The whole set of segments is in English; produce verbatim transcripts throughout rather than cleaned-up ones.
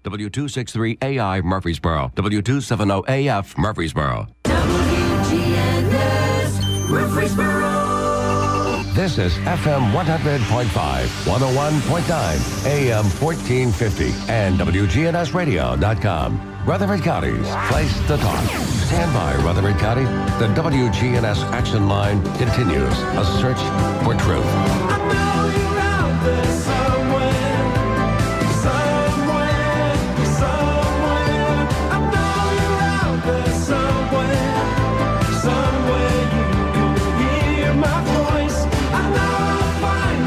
W two sixty-three A I Murfreesboro, W two seventy A F Murfreesboro. W G N S Murfreesboro. This is F M one hundred point five, one oh one point nine, A M fourteen fifty, and W G N S radio dot com. Rutherford County's place to talk. Stand by, Rutherford County. The W G N S action line continues. A search for truth. I know you're out there somewhere, somewhere, somewhere. I know you're out there somewhere, somewhere you can hear my voice. I know I'll find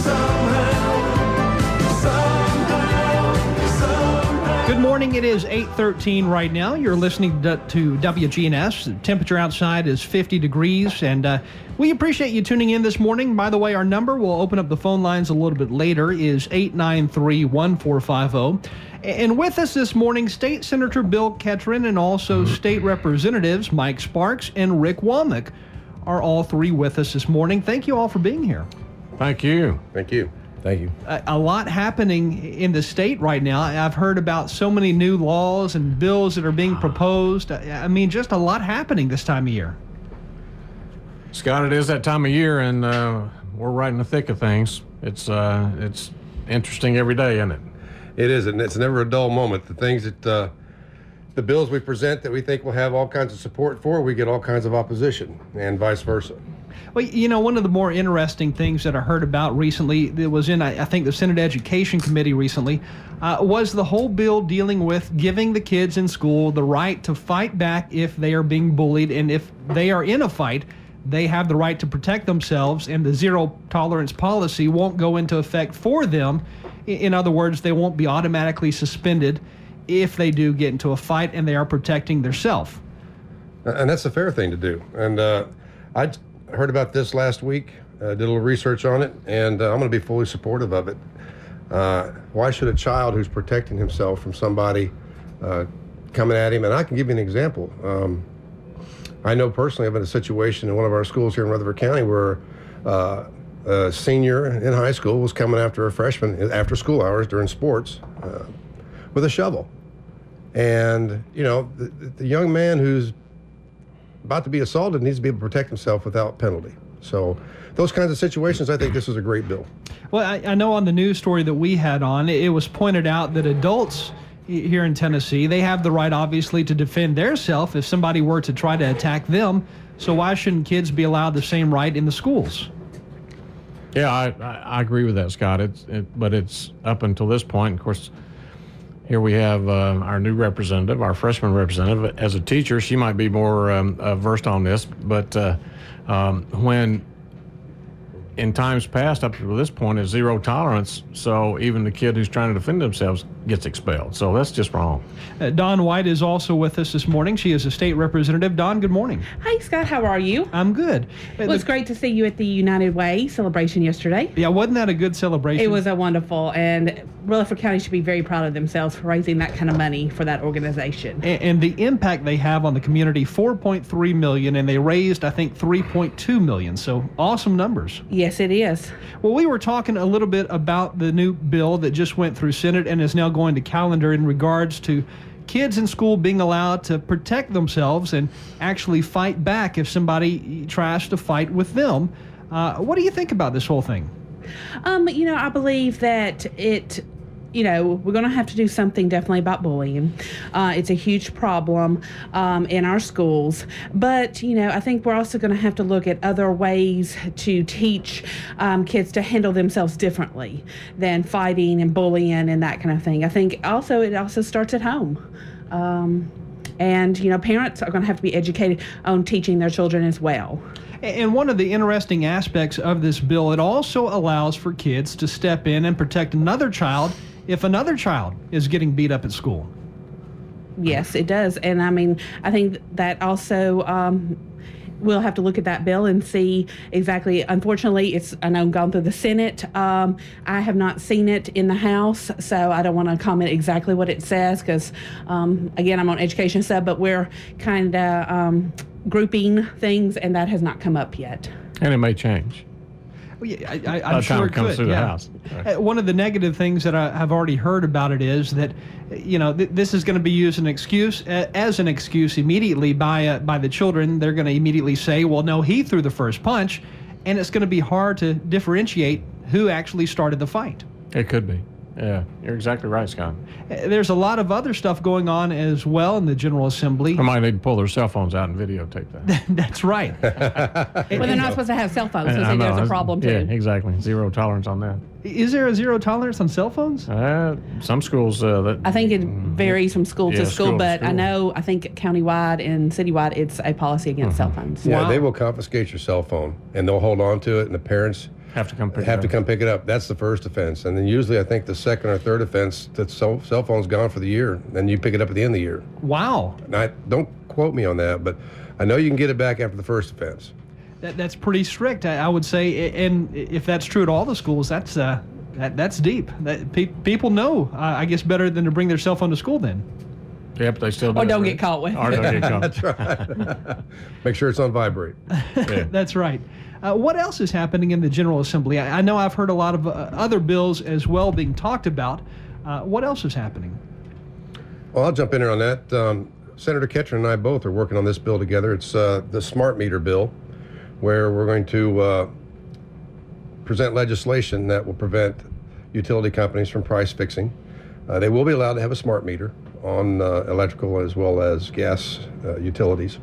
you somehow, somehow, somehow. Good morning. It is eight thirteen right now. You're listening to, to W G N S. The temperature outside is fifty degrees, and uh, we appreciate you tuning in this morning. By the way, our number, we'll open up the phone lines a little bit later, is eight nine three, one four five zero. And with us this morning, State Senator Bill Ketron and also State Representatives Mike Sparks and Rick Womack are all three with us this morning. Thank you all for being here. Thank you. Thank you. Thank you. A, a lot happening in the state right now. I've heard about so many new laws and bills that are being proposed. I, I mean, just a lot happening this time of year. Scott, it is that time of year, and uh, we're right in the thick of things. It's uh, it's interesting every day, isn't it? It is, and it's never a dull moment. The things that, uh, the bills we present that we think will have all kinds of support for, we get all kinds of opposition, and vice versa. Well, you know, one of the more interesting things that I heard about recently, that was in, I, I think, the Senate Education Committee recently, uh, was the whole bill dealing with giving the kids in school the right to fight back if they are being bullied, and if they are in a fight, they have the right to protect themselves, and the zero tolerance policy won't go into effect for them. In other words, they won't be automatically suspended if they do get into a fight and they are protecting themselves. And that's a fair thing to do. And uh, I heard about this last week, uh, did a little research on it, and uh, I'm going to be fully supportive of it. Uh, why should a child who's protecting himself from somebody uh, coming at him, and I can give you an example. Um, I know personally I'm in a situation in one of our schools here in Rutherford County where uh, a senior in high school was coming after a freshman after school hours during sports uh, with a shovel. And, you know, the, the young man who's about to be assaulted needs to be able to protect himself without penalty. So those kinds of situations, I think this is a great bill. Well, I, I know on the news story that we had on, it was pointed out that adults here in Tennessee, they have the right, obviously, to defend theirself if somebody were to try to attack them. So why shouldn't kids be allowed the same right in the schools? Yeah, I, I, I agree with that, Scott. It's it, but it's up until this point. Of course, here we have uh, our new representative, our freshman representative. As a teacher, she might be more um, uh, versed on this, but uh, um, when in times past, up to this point, is zero tolerance, so even the kid who's trying to defend themselves gets expelled. So that's just wrong. Uh, Dawn White is also with us this morning. She is a state representative. Dawn, good morning. Hi, Scott. How are you? I'm good. Well, it's great to see you at the United Way celebration yesterday. Yeah, wasn't that a good celebration? It was a wonderful, and Rutherford County should be very proud of themselves for raising that kind of money for that organization. And, and the impact they have on the community, four point three million dollars, and they raised, I think, three point two million dollars. So awesome numbers. Yes, it is. Well, we were talking a little bit about the new bill that just went through Senate and is now going to calendar in regards to kids in school being allowed to protect themselves and actually fight back if somebody tries to fight with them. Uh, what do you think about this whole thing? Um, you know, I believe that it, you know, we're going to have to do something definitely about bullying. Uh, it's a huge problem um, in our schools. But, you know, I think we're also going to have to look at other ways to teach um, kids to handle themselves differently than fighting and bullying and that kind of thing. I think also it also starts at home. Um, and, you know, parents are going to have to be educated on teaching their children as well. And one of the interesting aspects of this bill, it also allows for kids to step in and protect another child if another child is getting beat up at school. Yes, it does. And I mean, I think that also um, we'll have to look at that bill and see exactly. Unfortunately, it's I know gone through the Senate. Um, I have not seen it in the House, so I don't want to comment exactly what it says because, um, again, I'm on education sub, but we're kind of um, grouping things, and that has not come up yet. And it may change. Yeah, I, I, By I'm the sure time it it comes could. through the yeah. house. Uh, One of the negative things that I have already heard about it is that, you know, th- this is going to be used an excuse uh, as an excuse immediately by uh, by the children. They're going to immediately say, "Well, no, he threw the first punch," and it's going to be hard to differentiate who actually started the fight. It could be. Yeah, you're exactly right, Scott. Uh, There's a lot of other stuff going on as well in the General Assembly. They might need to pull their cell phones out and videotape that. That's right. Well, they're not supposed to have cell phones, so I see, know, there's a that's- problem too. Yeah, exactly. Zero tolerance on that. Is there a zero tolerance on cell phones? Uh, some schools uh, that I think it varies from school Yeah, to school, school to but I school. know I think countywide and citywide it's a policy against cell phones. Yeah, Wow. they will confiscate your cell phone, and they'll hold on to it, and the parents have to come pick have it to up. come pick it up. That's the first offense, and then usually I think the second or third offense, the cell, cell phone's gone for the year, then you pick it up at the end of the year. Wow. And I, don't quote me on that, but I know you can get it back after the first offense. That, that's pretty strict, I, I would say. And if that's true at all the schools, that's uh, that, that's deep. That pe- people know, uh, I guess, better than to bring their cell phone to school then. Yep, they still do. Or it, don't right? get caught with Or it. don't get caught. That's right. Make sure it's on vibrate. Yeah. That's right. Uh, what else is happening in the General Assembly? I, I know I've heard a lot of uh, other bills as well being talked about. Uh, what else is happening? Well, I'll jump in here on that. Um, Senator Ketchner and I both are working on this bill together. It's uh, the smart meter bill, where we're going to uh, present legislation that will prevent utility companies from price fixing. Uh, they will be allowed to have a smart meter on uh, electrical as well as gas uh, utilities.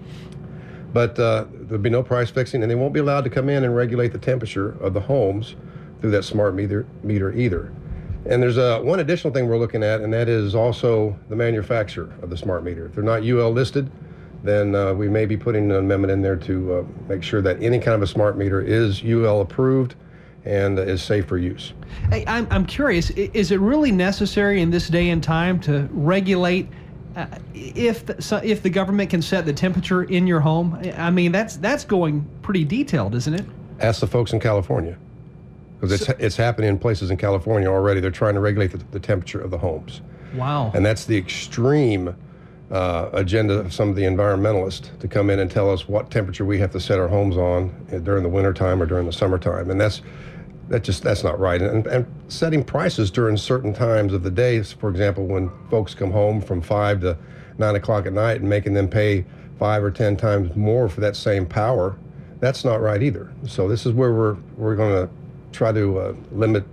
But uh, there'll be no price fixing, and they won't be allowed to come in and regulate the temperature of the homes through that smart meter, meter either. And there's uh, one additional thing we're looking at, and that is also the manufacturer of the smart meter. If they're not U L listed, then uh, we may be putting an amendment in there to uh, make sure that any kind of a smart meter is U L approved and uh, is safe for use. Hey, I'm, I'm curious, i- is it really necessary in this day and time to regulate uh, if, the, so if the government can set the temperature in your home? I mean, that's, that's going pretty detailed, isn't it? Ask the folks in California, because it's, it's happening in places in California already. They're trying to regulate the, the temperature of the homes. Wow. And that's the extreme uh, agenda of some of the environmentalists to come in and tell us what temperature we have to set our homes on uh, during the wintertime or during the summertime. And that's that just that's not right. And, and setting prices during certain times of the day, for example, when folks come home from five to nine o'clock at night and making them pay five or ten times more for that same power, that's not right either. So this is where we're we're going to try to uh, limit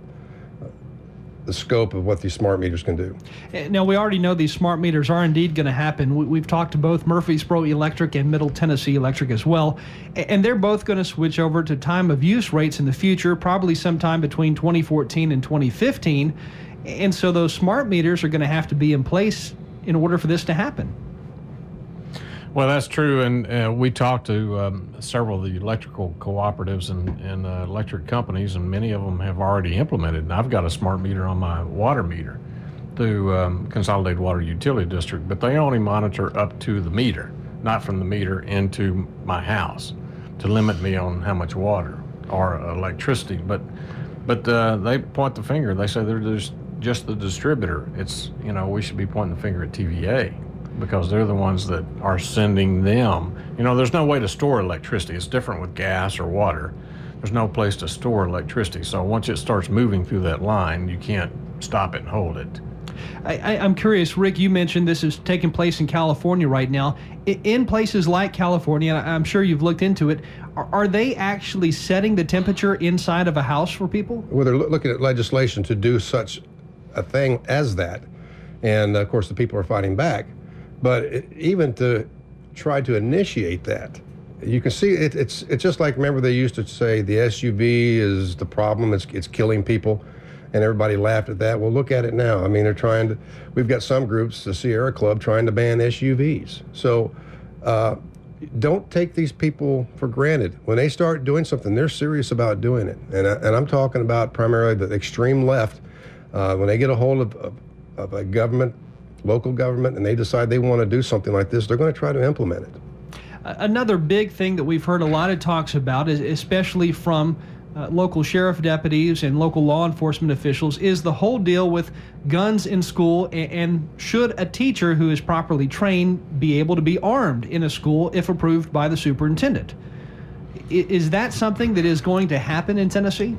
the scope of what these smart meters can do. Uh, Now, we already know these smart meters are indeed going to happen. We, we've talked to both Murfreesboro Electric and Middle Tennessee Electric as well, a- and they're both going to switch over to time of use rates in the future, probably sometime between twenty fourteen and twenty fifteen. And so those smart meters are going to have to be in place in order for this to happen. Well, that's true, and uh, we talked to um, several of the electrical cooperatives and, and uh, electric companies, and many of them have already implemented. And I've got a smart meter on my water meter through um, Consolidated Water Utility District, but they only monitor up to the meter, not from the meter into my house, to limit me on how much water or electricity. But but uh, they point the finger. They say they're just just the distributor. It's, you know, we should be pointing the finger at T V A, because they're the ones that are sending them. You know, there's no way to store electricity. It's different with gas or water. There's no place to store electricity. So once it starts moving through that line, you can't stop it and hold it. I, I, I'm curious, Rick, you mentioned this is taking place in California right now. I, in places like California, and I'm sure you've looked into it, are, are they actually setting the temperature inside of a house for people? Well, they're loo- looking at legislation to do such a thing as that. And of course, the people are fighting back. But it, even to try to initiate that, you can see it, it's it's just like, remember they used to say the S U V is the problem, it's it's killing people, and everybody laughed at that. Well, look at it now. I mean, they're trying to, we've got some groups, the Sierra Club, trying to ban S U Vs. So uh, don't take these people for granted. When they start doing something, they're serious about doing it. And, I, and I'm talking about primarily the extreme left. Uh, when they get a hold of, of, of a government, local government, and they decide they want to do something like this, they're going to try to implement it. Uh, Another big thing that we've heard a lot of talks about, is especially from uh, local sheriff deputies and local law enforcement officials, is the whole deal with guns in school, and, and should a teacher who is properly trained be able to be armed in a school if approved by the superintendent? I- Is that something that is going to happen in Tennessee?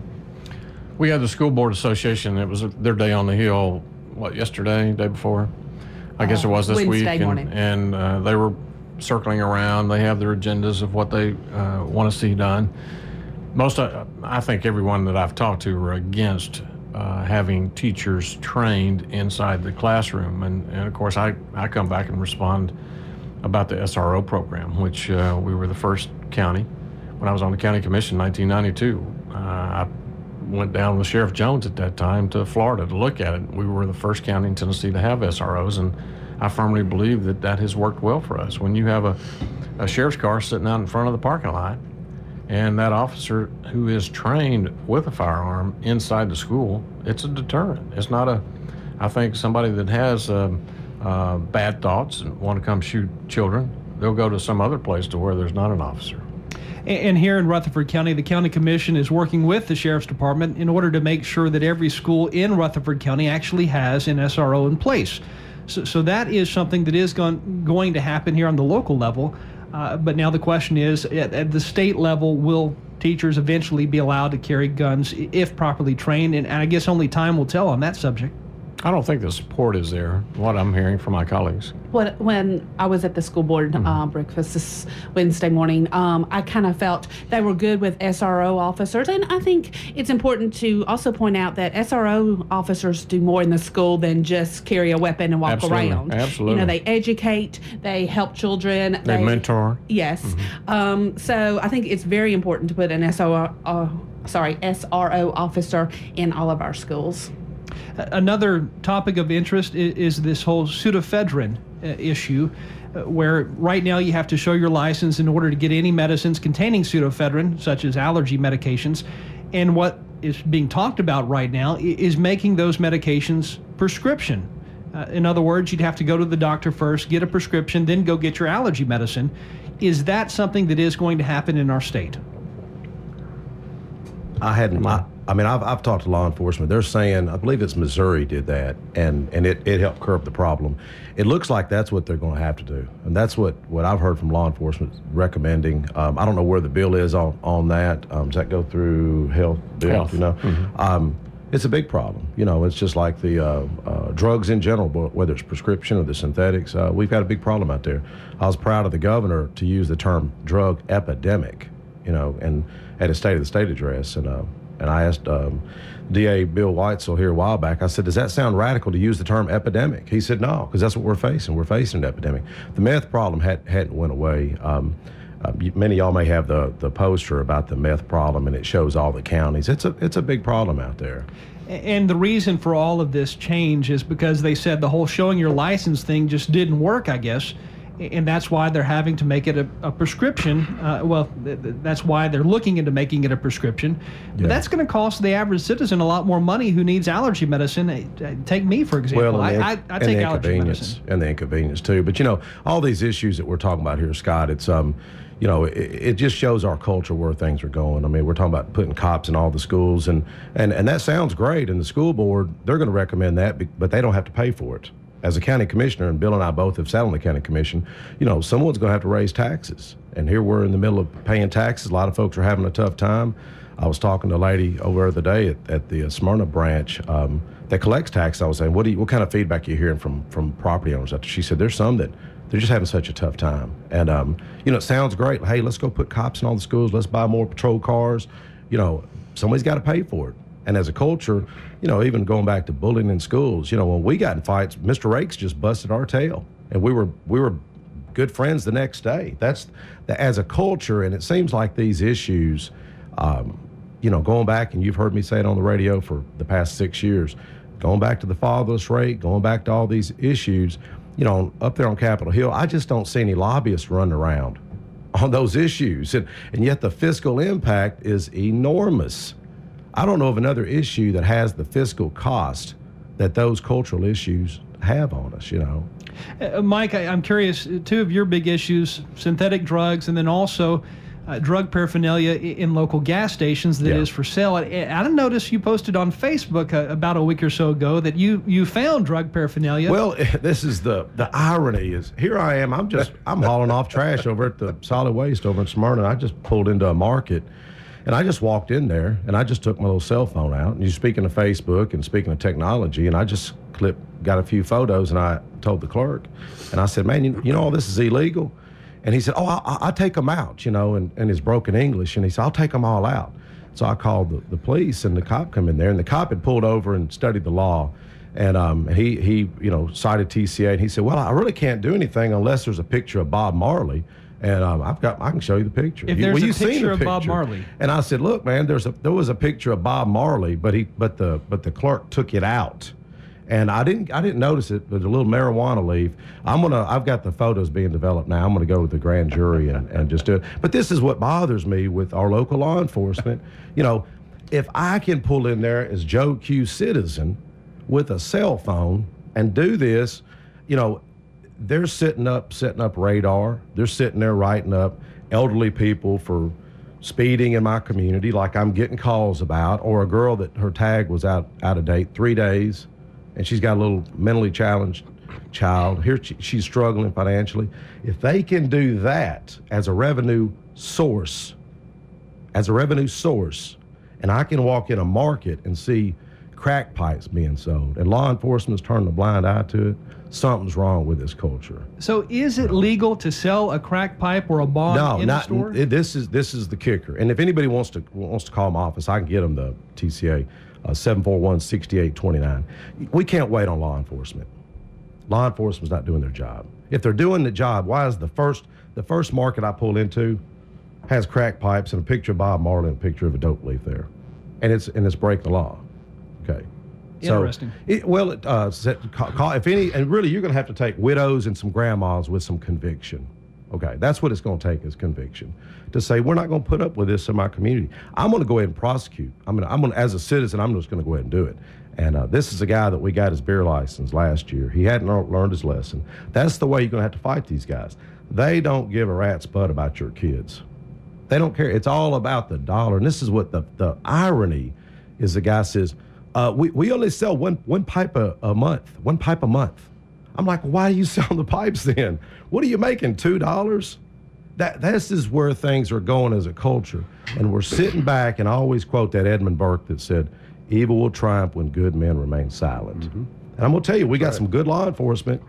We had the School Board Association. It was their day on the Hill, what, yesterday, day before? I guess it was this week. Wednesday and- morning. And uh, they were circling around. They have their agendas of what they uh, want to see done. Most, uh, I think everyone that I've talked to are against uh, having teachers trained inside the classroom. And, and of course, I, I come back and respond about the S R O program, which uh, we were the first county. When I was on the county commission in nineteen ninety-two, uh, I went down with Sheriff Jones at that time to Florida to look at it. We were the first county in Tennessee to have S R Os, and I firmly believe that that has worked well for us. When you have a, a sheriff's car sitting out in front of the parking lot, and that officer who is trained with a firearm inside the school, it's a deterrent. It's not a, I think somebody that has um, uh, bad thoughts and want to come shoot children, they'll go to some other place to where there's not an officer. And here in Rutherford County, the County Commission is working with the Sheriff's Department in order to make sure that every school in Rutherford County actually has an S R O in place. So, so that is something that is going, going to happen here on the local level. Uh, but now the question is, at, at the state level, will teachers eventually be allowed to carry guns if properly trained? And, and I guess only time will tell on that subject. I don't think the support is there, what I'm hearing from my colleagues. What, when I was at the school board uh, breakfast this Wednesday morning, um, I kind of felt they were good with S R O officers. And I think it's important to also point out that S R O officers do more in the school than just carry a weapon and walk Absolutely. around. Absolutely. You know, they educate, they help children. They mentor. Yes. Um, so I think it's very important to put an S R O, uh, sorry, S R O officer in all of our schools. Another topic of interest is, is this whole pseudoephedrine uh, issue, uh, where right now you have to show your license in order to get any medicines containing pseudoephedrine, such as allergy medications. And what is being talked about right now i- is making those medications prescription. Uh, in other words, you'd have to go to the doctor first, get a prescription, then go get your allergy medicine. Is that something that is going to happen in our state? I hadn't. I, I mean, I've, I've talked to law enforcement. They're saying, I believe it's Missouri did that, and, and it, it helped curb the problem. It looks like that's what they're going to have to do, and that's what, what I've heard from law enforcement recommending. Um, I don't know where the bill is on, on that. Um, does that go through health bill? Health. You know, Mm-hmm. um, it's a big problem. You know, it's just like the uh, uh, drugs in general, but whether it's prescription or the synthetics. Uh, we've got a big problem out there. I was proud of the governor to use the term drug epidemic, you know, and at a State of the State address, and uh, and I asked um, D A Bill Weitzel here a while back, I said, does that sound radical to use the term epidemic? He said, no, because that's what we're facing. We're facing an epidemic. The meth problem had, hadn't went away. Um, uh, many of y'all may have the, the poster about the meth problem, and it shows all the counties. It's a, it's a big problem out there. And the reason for all of this change is because they said the whole showing your license thing just didn't work, I guess. And that's why they're having to make it a, a prescription. Uh, well, th- th- that's why they're looking into making it a prescription. But Yeah. that's going to cost the average citizen a lot more money who needs allergy medicine. Uh, Take me, for example. Well, I, and the, I, I and take the allergy inconvenience medicine. and the inconvenience too. But you know, all these issues that we're talking about here, Scott, it's um, you know, it, it just shows our culture where things are going. I mean, we're talking about putting cops in all the schools, and and and that sounds great. And the school board, they're going to recommend that, be- but they don't have to pay for it. As a county commissioner, and Bill and I both have sat on the county commission, you know, someone's going to have to raise taxes. And here we're in the middle of paying taxes. A lot of folks are having a tough time. I was talking to a lady over the other day at, at the Smyrna branch um, that collects taxes. I was saying, what do you, what kind of feedback are you hearing from, from property owners out there? She said, there's some that they're just having such a tough time. And, um, you know, it sounds great. Hey, let's go put cops in all the schools. Let's buy more patrol cars. You know, somebody's got to pay for it. And as a culture, you know, even going back to bullying in schools, you know, when we got in fights, Mister Rakes just busted our tail, and we were we were good friends the next day. That's the, as a culture, and it seems like these issues, um, you know, going back, and you've heard me say it on the radio for the past six years, going back to the fatherless rate, going back to all these issues, you know, up there on Capitol Hill, I just don't see any lobbyists running around on those issues, and and yet the fiscal impact is enormous. I don't know of another issue that has the fiscal cost that those cultural issues have on us, you know. Uh, Mike, I, I'm curious, two of your big issues, synthetic drugs, and then also uh, drug paraphernalia i- in local gas stations that is Yeah. for sale. And I noticed you posted on Facebook uh, about a week or so ago that you you found drug paraphernalia. Well, this is the the irony is here I am. I'm just I'm hauling off trash over at the solid waste over in Smyrna. I just pulled into a market, and I just walked in there, and I just took my little cell phone out. And you're speaking of Facebook and speaking of technology, and I just clipped, got a few photos, and I told the clerk, and I said, "Man, you, you know all this is illegal." And he said, "Oh, I, I take them out," you know, in, in his broken English, and he said, "I'll take them all out." So I called the, the police, and the cop come in there, and the cop had pulled over and studied the law. And um, he, he, you know, cited T C A, and he said, "Well, I really can't do anything unless there's a picture of Bob Marley." And um, I've got, I can show you the picture. If You- there's well, a you've seen picture the of Bob picture. Marley. And I said, "Look, man, there's a there was a picture of Bob Marley, but he, but the, but the clerk took it out." And I didn't, I didn't notice it. There's a little marijuana leaf. I'm gonna, I've got the photos being developed now. I'm gonna go with the grand jury and, and just do it. But this is what bothers me with our local law enforcement. You know, if I can pull in there as Joe Q citizen with a cell phone and do this, you know, they're sitting up, setting up radar. They're sitting there writing up elderly people for speeding in my community, like I'm getting calls about, or a girl that her tag was out out of date three days. And she's got a little mentally challenged child. Here she, she's struggling financially. If they can do that as a revenue source, as a revenue source, and I can walk in a market and see crack pipes being sold, and law enforcement's turning a blind eye to it, something's wrong with this culture. so is it legal to sell a crack pipe or a bong No, in not the store? it- this is this is the kicker. And if anybody wants to wants to call my office, I can get them the T C A uh, seven four one, six eight two nine. We can't wait on law enforcement. Law enforcement's not doing their job. If they're doing the job, why is the first the first market I pull into has crack pipes and a picture of Bob Marley and a picture of a dope leaf there, and it's and it's breaking the law. Okay. So, Interesting. It, well, it, uh, set- call, call, if any, and really, you're going to have to take widows and some grandmas with some conviction. Okay, that's what it's going to take is conviction to say we're not going to put up with this in my community. I'm going to go ahead and prosecute. I'm going to, I'm going to, as a citizen, I'm just going to go ahead and do it. And uh, this is a guy that we got his beer license last year. He hadn't lear- learned his lesson. That's the way you're going to have to fight these guys. They don't give a rat's butt about your kids. They don't care. It's all about the dollar. And this is what the, the irony is. The guy says, uh, we, we only sell one, one pipe a, a month, one pipe a month. I'm like, why are you selling the pipes then? What are you making, two dollars? That this is where things are going as a culture. And we're sitting back, and I always quote that Edmund Burke that said, evil will triumph when good men remain silent. And I'm going to tell you, we got some good law enforcement,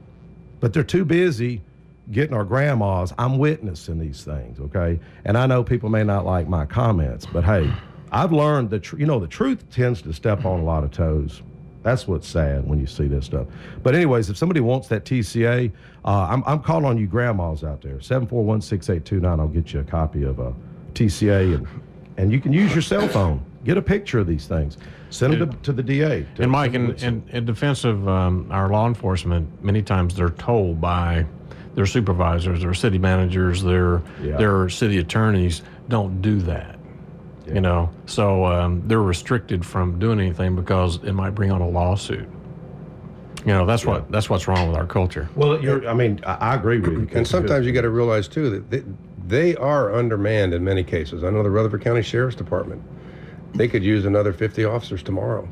but they're too busy getting our grandmas. I'm witnessing these things, okay? And I know people may not like my comments, but hey, I've learned that, tr- you know, the truth tends to step on a lot of toes. That's what's sad when you see this stuff. But anyways, if somebody wants that T C A, uh, I'm, I'm calling on you grandmas out there. seven four one, six eight two nine. I'll get you a copy of a T C A, and, and you can use your cell phone. Get a picture of these things. Send them to, to the D A. to- And Mike, to- in, in, in defense of um, our law enforcement, many times they're told by their supervisors, their city managers, their Yeah. their city attorneys, don't do that. You know, so um, they're restricted from doing anything because it might bring on a lawsuit. You know, that's what that's what's wrong with our culture. Well, you're, I mean, I, I agree with you. And sometimes you got to realize too that they, they are undermanned in many cases. I know the Rutherford County Sheriff's Department, they could use another fifty officers tomorrow.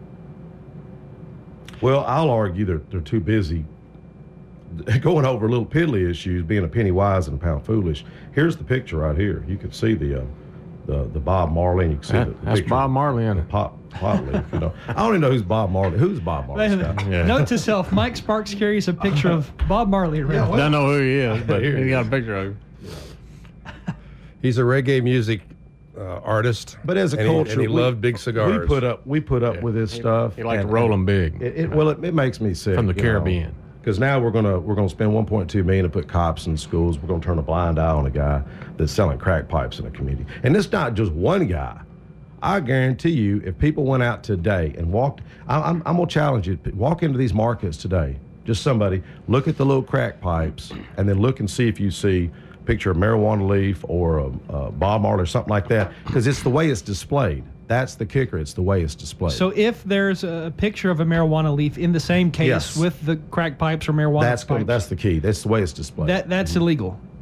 Well, I'll argue they're, they're too busy going over little piddly issues, being a penny wise and a pound foolish. Here's the picture right here. You can see the uh, the, the Bob Marley, and you can see That- the, the that's picture Bob of Marley in the it. pop, pot leaf, you know. I don't even know who's Bob Marley. Who's Bob Marley, Scott? Yeah. Note to self: Mike Sparks carries a picture of Bob Marley around. well- Don't know who he is, but Here he he got a picture of him. He's a reggae music uh, artist. But as a and he- culture, and he we- loved big cigars. We put up, we put up with this stuff. He liked to and- roll them big. It, it, well, it, it makes me sick. From the Caribbean. Because now we're gonna we're gonna spend one point two million to put cops in schools. We're gonna turn a blind eye on a guy that's selling crack pipes in a community, and it's not just one guy. I guarantee you, if people went out today and walked, I, I'm I'm gonna challenge you. Walk into these markets today. Just somebody look at the little crack pipes, and then look and see if you see a picture of marijuana leaf or a, a Bob Marley or something like that. Because it's the way it's displayed. That's the kicker. It's the way it's displayed. So if there's a picture of a marijuana leaf in the same case Yes. with the crack pipes or marijuana that's pipes, that's the key. That's the way it's displayed. that that's illegal.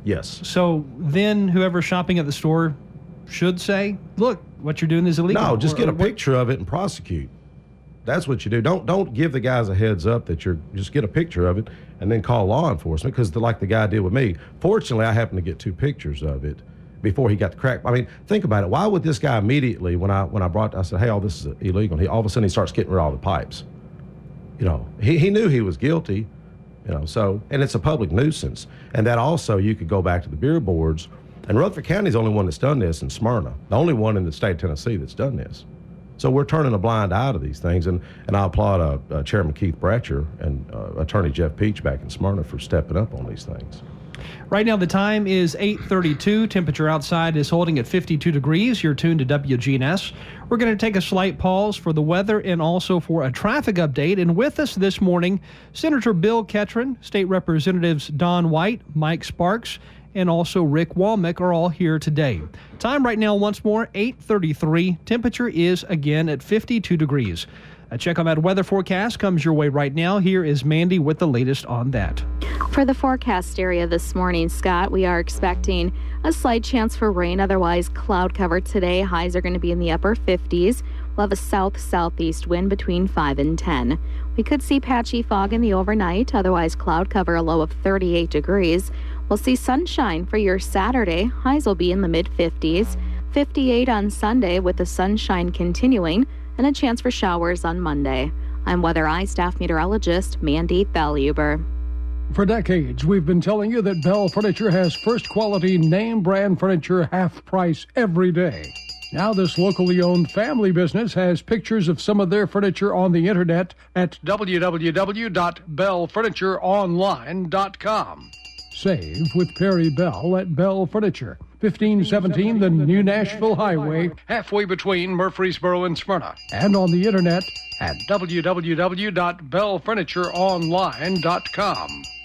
Yes. So then whoever's shopping at the store should say, look, what you're doing is illegal. No, just Or- get a or what- picture of it and prosecute. That's what you do. Don't don't give the guys a heads up that you're, just get a picture of it and then call law enforcement, because like the guy did with me. Fortunately, I happened to get two pictures of it before he got the crack. I mean, think about it. Why would this guy immediately, when I when I brought, I said, hey, all this is illegal. And he, all of a sudden he starts getting rid of all the pipes. You know, he, he knew he was guilty, you know, so, and it's a public nuisance. And that also, you could go back to the beer boards, and Rutherford County's the only one that's done this in Smyrna, the only one in the state of Tennessee that's done this. So we're turning a blind eye to these things, and, and I applaud uh, uh, Chairman Keith Bratcher and uh, Attorney Jeff Peach back in Smyrna for stepping up on these things. Right now, the time is eight thirty-two. Temperature outside is holding at fifty-two degrees. You're tuned to W G N S. We're going to take a slight pause for the weather and also for a traffic update. And with us this morning, Senator Bill Ketron, State Representatives Don White, Mike Sparks, and also Rick Walmick are all here today. Time right now, once more, eight thirty-three. Temperature is again at fifty-two degrees. A check on that weather forecast comes your way right now. Here is Mandy with the latest on that. For the forecast area this morning, Scott, we are expecting a slight chance for rain, otherwise cloud cover today. Highs are going to be in the upper fifties. We'll have a south-southeast wind between five and ten. We could see patchy fog in the overnight, otherwise cloud cover, a low of thirty-eight degrees. We'll see sunshine for your Saturday. Highs will be in the mid-fifties. fifty-eight on Sunday with the sunshine continuing, and a chance for showers on Monday. I'm Weather Eye staff meteorologist Mandy Valuber. For decades, we've been telling you that Bell Furniture has first-quality, name-brand furniture half price every day. Now this locally owned family business has pictures of some of their furniture on the internet at w w w dot bell furniture online dot com. Save with Perry Bell at Bell Furniture, fifteen seventeen the New Nashville Highway, halfway between Murfreesboro and Smyrna. And on the internet at w w w dot bell furniture online dot com.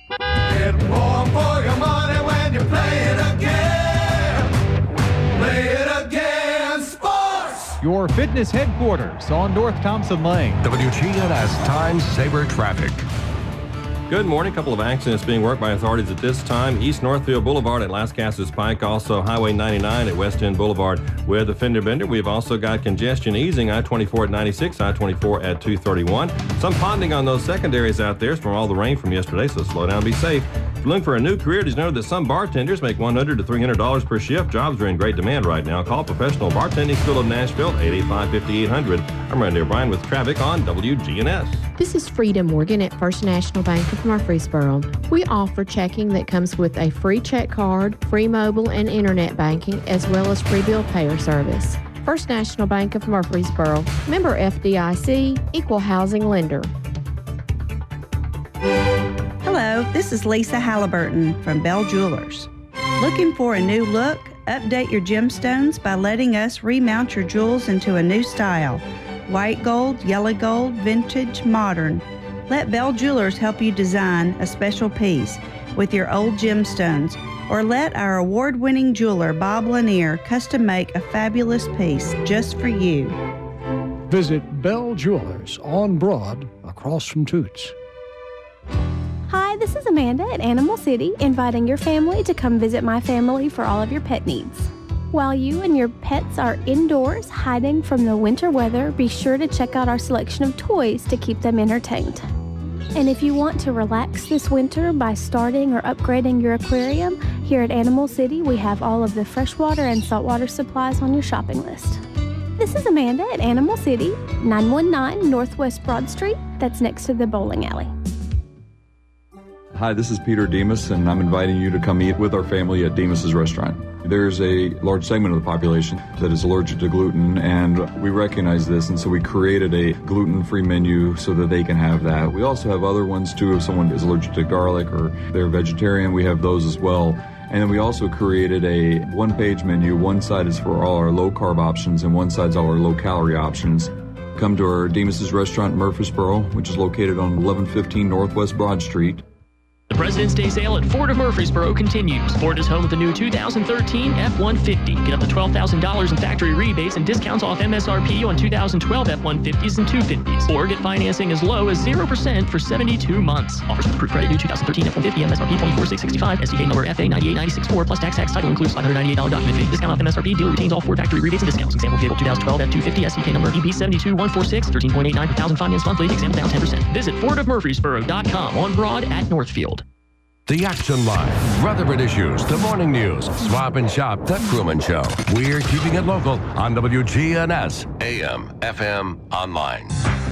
Get more for your money when you play it again. Play it again, sports. Your fitness headquarters on North Thompson Lane. W G N S Time Saver Traffic. Good morning. A couple of accidents being worked by authorities at this time. East Northfield Boulevard at Lascassas Pike. Also Highway ninety-nine at West End Boulevard with a fender bender. We've also got congestion easing. I twenty-four at ninety-six, I twenty-four at two thirty-one. Some ponding on those secondaries out there from all the rain from yesterday, so slow down, be safe. If you're looking for a new career, it is noted that some bartenders make one hundred to three hundred dollars per shift. Jobs are in great demand right now. Call Professional Bartending School of Nashville, eight eight five, five eight zero zero. I'm Randy O'Brien with traffic on W G N S. This is Frida Morgan at First National Bank of Murfreesboro. We offer checking that comes with a free check card, free mobile and internet banking, as well as free bill payer service. First National Bank of Murfreesboro, member F D I C, equal housing lender. Hello, this is Lisa Halliburton from Bell Jewelers. Looking for a new look? Update your gemstones by letting us remount your jewels into a new style. White gold, yellow gold, vintage, modern. Let Bell Jewelers help you design a special piece with your old gemstones, or let our award-winning jeweler Bob Lanier custom make a fabulous piece just for you. Visit Bell Jewelers on Broad across from Toots. Hi, this is Amanda at Animal City, inviting your family to come visit my family for all of your pet needs. While you and your pets are indoors hiding from the winter weather, be sure to check out our selection of toys to keep them entertained. And if you want to relax this winter by starting or upgrading your aquarium, here at Animal City we have all of the freshwater and saltwater supplies on your shopping list. This is Amanda at Animal City, nine one nine Northwest Broad Street. That's next to the bowling alley. Hi, this is Peter Demas, and I'm inviting you to come eat with our family at Demas's restaurant. There's a large segment of the population that is allergic to gluten, and we recognize this, and so we created a gluten-free menu so that they can have that. We also have other ones, too. If someone is allergic to garlic or they're vegetarian, we have those as well. And then we also created a one-page menu. One side is for all our low-carb options, and one side's all our low-calorie options. Come to our Demas's restaurant in Murfreesboro, which is located on eleven fifteen Northwest Broad Street. The President's Day sale at Ford of Murfreesboro continues. Ford is home with the new two thousand thirteen F one fifty. Get up to twelve thousand dollars in factory rebates and discounts off M S R P on two thousand twelve F one fifties and two fifties. Or get financing as low as zero percent for seventy-two months. Offers with approved credit. New two thousand thirteen F one fifty M S R P twenty-four thousand six hundred sixty-five. S D K number F A nine eight nine six four plus tax tax title includes five hundred ninety-eight dollars document fee. Discount off M S R P. Dealer retains all Ford factory rebates and discounts. Example vehicle two thousand twelve F two fifty. S D K number E B seven two one four six. thirteen point eight nine per thousand finance monthly. Example down ten percent. Visit ford of murfreesboro dot com on Broad at Northfield. The Action Line, Rutherford Issues, the Morning News, Swap and Shop, The Truman Show. We're keeping it local on W G N S, A M, F M, online.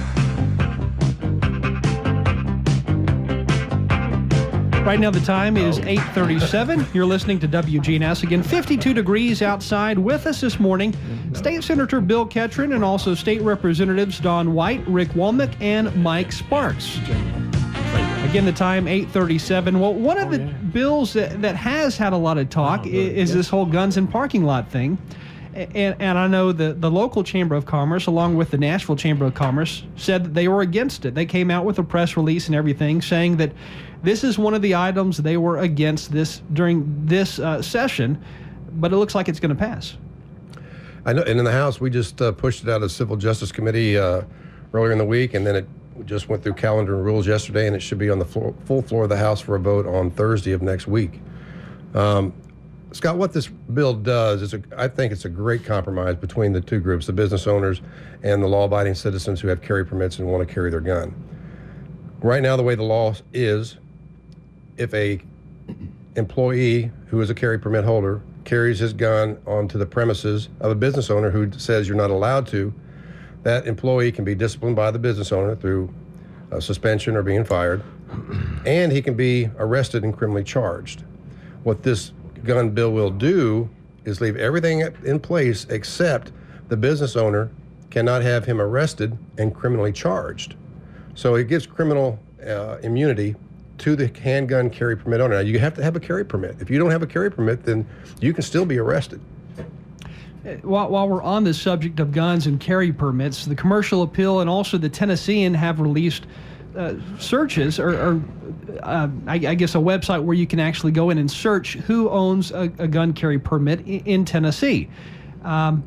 Right now the time is eight thirty-seven. You're listening to W G N S. Again, fifty-two degrees outside. With us this morning, State Senator Bill Ketron and also State Representatives Don White, Rick Womack, and Mike Sparks. Again, the time, eight thirty-seven. Well, one of the oh, yeah. bills that, that has had a lot of talk oh, is, is this whole guns in parking lot thing. And, and I know the, the local Chamber of Commerce, along with the Nashville Chamber of Commerce, said that they were against it. They came out with a press release and everything saying that this is one of the items they were against this during this uh, session, but it looks like it's going to pass. I know, and in the House, we just uh, pushed it out of Civil Justice Committee uh, earlier in the week, and then it just went through calendar and rules yesterday, and it should be on the floor, full floor of the House for a vote on Thursday of next week. Um, Scott, what this bill does is, a, I think it's a great compromise between the two groups, the business owners and the law-abiding citizens who have carry permits and want to carry their gun. Right now, the way the law is, if a employee who is a carry permit holder carries his gun onto the premises of a business owner who says you're not allowed to, that employee can be disciplined by the business owner through uh, suspension or being fired, and he can be arrested and criminally charged. What this gun bill will do is leave everything in place except the business owner cannot have him arrested and criminally charged. So it gives criminal uh, immunity to the handgun carry permit owner. Now, you have to have a carry permit. If you don't have a carry permit, then you can still be arrested. While, while we're on the subject of guns and carry permits, the Commercial Appeal and also the Tennessean have released uh, searches, or, or uh, I, I guess a website where you can actually go in and search who owns a, a gun carry permit in, in Tennessee. Um,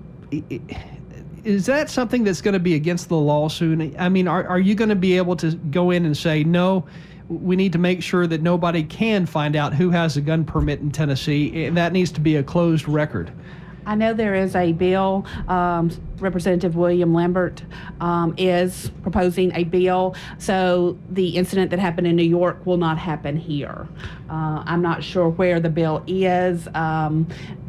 is that something that's going to be against the law soon? I mean, are, are you going to be able to go in and say, no, we need to make sure that nobody can find out who has a gun permit in Tennessee, and that needs to be a closed record? I know there is a bill, um, Representative William Lambert um, is proposing a bill, so the incident that happened in New York will not happen here. Uh, I'm not sure where the bill is, um,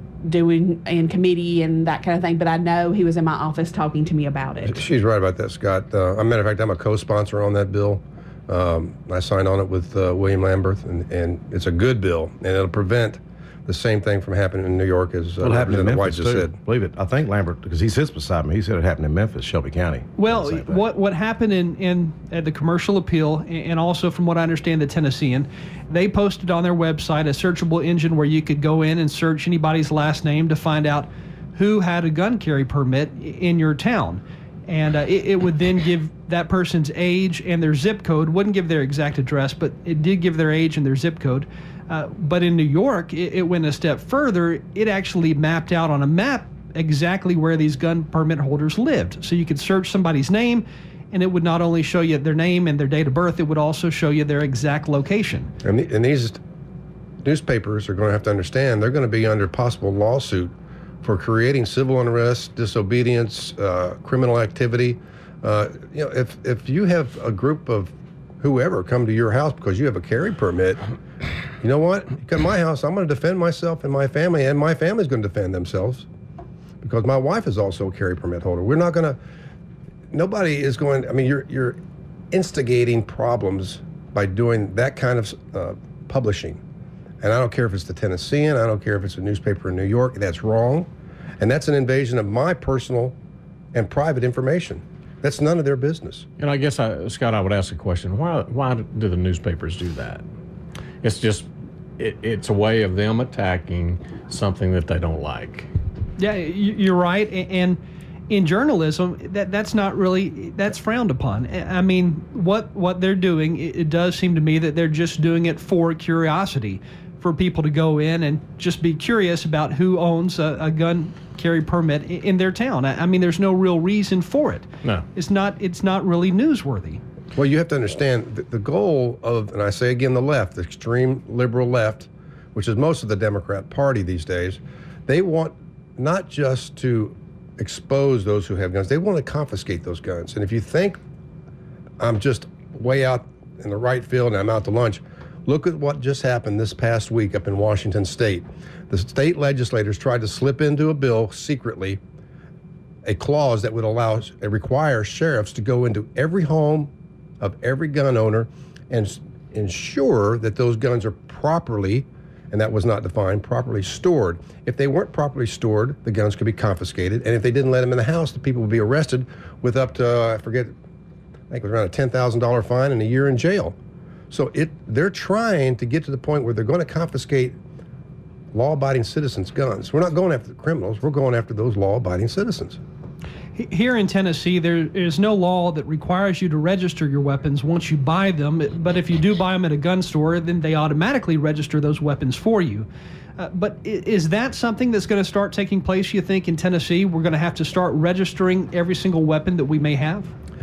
doing in committee and that kind of thing, but I know he was in my office talking to me about it. She's right about that, Scott. Uh, as a matter of fact, I'm a co-sponsor on that bill. Um, I signed on it with uh, William Lambert, and, and it's a good bill, and it'll prevent the same thing from happening in New York as uh, well, Representative White just too. said. Believe it. I think Lambert, because he sits beside me, he said it happened in Memphis, Shelby County. Well, what what happened in, in at the Commercial Appeal, and also from what I understand, the Tennessean, they posted on their website a searchable engine where you could go in and search anybody's last name to find out who had a gun carry permit in your town. And uh, it, it would then give that person's age and their zip code. Wouldn't give their exact address, but it did give their age and their zip code. Uh, but in New York, it, it went a step further. It actually mapped out on a map exactly where these gun permit holders lived. So you could search somebody's name, and it would not only show you their name and their date of birth, it would also show you their exact location. And, the, and these newspapers are going to have to understand they're going to be under possible lawsuit for creating civil unrest, disobedience, uh, criminal activity. Uh, you know, if if you have a group of whoever come to your house because you have a carry permit, you know what? You come to my house, I'm going to defend myself and my family, and my family's going to defend themselves because my wife is also a carry permit holder. We're not going to, nobody is going, I mean, you're, you're instigating problems by doing that kind of uh, publishing. And I don't care if it's the Tennessean, I don't care if it's a newspaper in New York, that's wrong. And that's an invasion of my personal and private information. That's none of their business. And I guess, I, Scott, I would ask a question. Why why do the newspapers do that? It's just, it, it's a way of them attacking something that they don't like. Yeah, you're right. And in journalism, that that's not really, that's frowned upon. I mean, what what they're doing, it, it does seem to me that they're just doing it for curiosity, for people to go in and just be curious about who owns a, a gun carry permit in, in their town. I, I mean, there's no real reason for it. No. It's not, it's not really newsworthy. Well, you have to understand that the goal of, and I say again, the left, the extreme liberal left, which is most of the Democrat Party these days, they want not just to expose those who have guns, they want to confiscate those guns. And if you think I'm just way out in the right field and I'm out to lunch, look at what just happened this past week up in Washington State. The state legislators tried to slip into a bill secretly a clause that would allow, require sheriffs to go into every home of every gun owner and s- ensure that those guns are properly, and that was not defined, properly stored. If they weren't properly stored, the guns could be confiscated, and if they didn't let them in the house, the people would be arrested with up to, uh, I forget, I think it was around a ten thousand dollars fine and a year in jail. So it they're trying to get to the point where they're going to confiscate law-abiding citizens' guns. We're not going after the criminals, we're going after those law-abiding citizens. Here in Tennessee, there is no law that requires you to register your weapons once you buy them. But if you do buy them at a gun store, then they automatically register those weapons for you. Uh, but i- is that something that's going to start taking place, you think, in Tennessee? We're going to have to start registering every single weapon that we may have?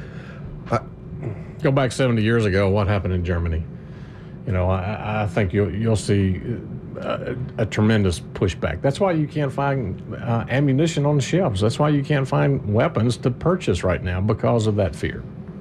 Go back seventy years ago, what happened in Germany? You know, I, I think you'll, you'll see a, a tremendous pushback. That's why you can't find uh, ammunition on the shelves. That's why you can't find weapons to purchase right now, because of that fear